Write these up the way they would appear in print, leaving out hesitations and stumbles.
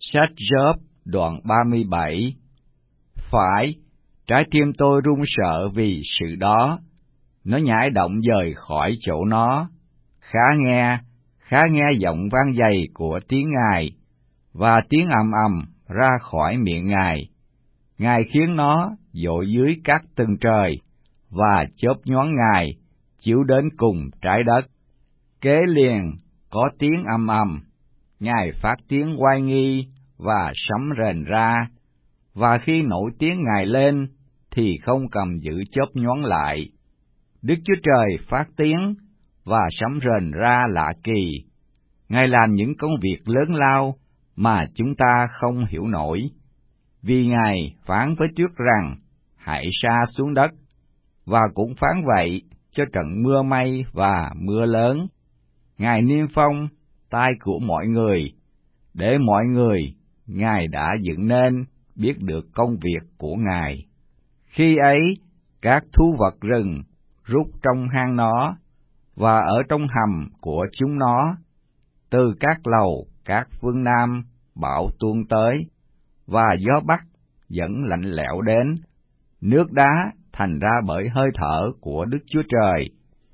Sách Gióp đoạn 37. Phải, trái tim tôi run sợ vì sự đó, nó nhảy động dời khỏi chỗ nó. Khá nghe giọng vang dày của tiếng Ngài, và tiếng ầm ầm ra khỏi miệng Ngài. Ngài khiến nó dội dưới các tầng trời, và chớp nhoáng Ngài chiếu đến cùng trái đất. Kế liền có tiếng ầm ầm, Ngài phát tiếng oai nghi và sấm rền ra, và khi nổi tiếng Ngài lên thì không cầm giữ chớp nhoáng lại. Đức Chúa Trời phát tiếng và sấm rền ra lạ kỳ. Ngài làm những công việc lớn lao mà chúng ta không hiểu nổi. Vì Ngài phán với tuyết rằng, hãy sa xuống đất, và cũng phán vậy cho trận mưa may và mưa lớn. Ngài niêm phong tai của mọi người, để mọi người Ngài đã dựng nên biết được công việc của Ngài. Khi ấy, các thú vật rừng rút trong hang nó, và ở trong hầm của chúng nó. Từ các lầu, các phương Nam, bão tuôn tới, và gió Bắc dẫn lạnh lẽo đến. Nước đá thành ra bởi hơi thở của Đức Chúa Trời.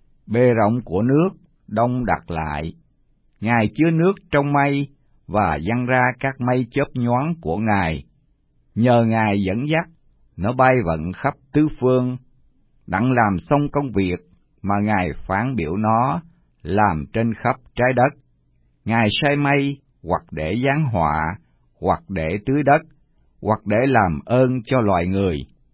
Bề rộng của nước đông đặc lại. Ngài chứa nước trong mây, và giăng ra các mây chớp nhoáng của Ngài. Nhờ Ngài dẫn dắt, nó bay vận khắp tứ phương, đặng làm xong công việc mà Ngài phán biểu nó làm trên khắp trái đất. Ngài sai mây hoặc để giáng họa, hoặc để tưới đất, hoặc để làm ơn cho loài người.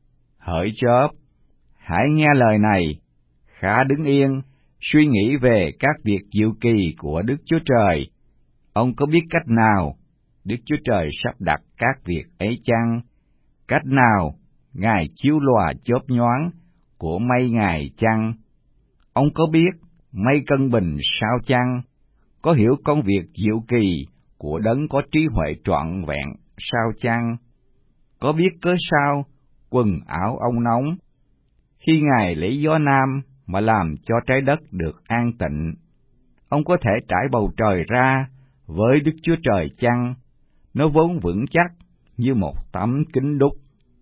Hỡi chớp, hãy nghe lời này, khá đứng yên, suy nghĩ về các việc diệu kỳ của Đức Chúa Trời. Ông có biết cách nào Đức Chúa Trời sắp đặt các việc ấy chăng? Cách nào Ngài chiếu lòa chớp nhoáng của mây Ngài chăng? Ông có biết mây cân bình sao chăng? Có hiểu công việc diệu kỳ của đấng có trí huệ trọn vẹn sao chăng? Có biết cớ sao quần áo ông nóng, khi Ngài lấy gió nam mà làm cho trái đất được an tịnh? Ông có thể trải bầu trời ra với Đức Chúa Trời chăng? Nó vốn vững chắc như một tấm kính đúc.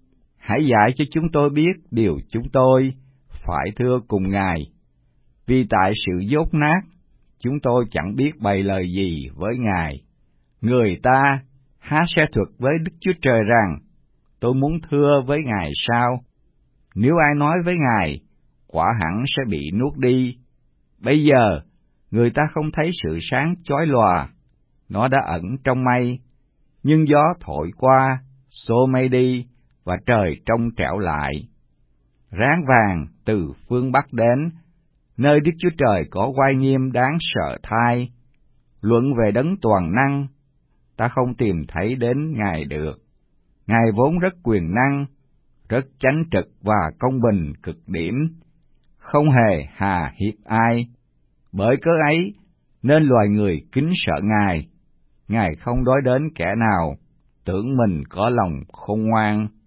Hãy dạy cho chúng tôi biết điều chúng tôi phải thưa cùng Ngài. Vì tại sự dốt nát, chúng tôi chẳng biết bày lời gì với Ngài. Người ta há sẽ thuật với Đức Chúa Trời rằng, tôi muốn thưa với Ngài sao? Nếu ai nói với Ngài, quả hẳn sẽ bị nuốt đi. Bây giờ, người ta không thấy sự sáng chói lòa, nó đã ẩn trong mây, nhưng gió thổi qua, xô mây đi, và trời trong trẻo lại. Ráng vàng từ phương Bắc đến, nơi Đức Chúa Trời có oai nghiêm đáng sợ thai. Luận về đấng toàn năng, ta không tìm thấy đến Ngài được. Ngài vốn rất quyền năng, rất chánh trực và công bình cực điểm, không hề hà hiếp ai. Bởi cớ ấy, nên loài người kính sợ Ngài. Ngài không đối đến kẻ nào tưởng mình có lòng khôn ngoan.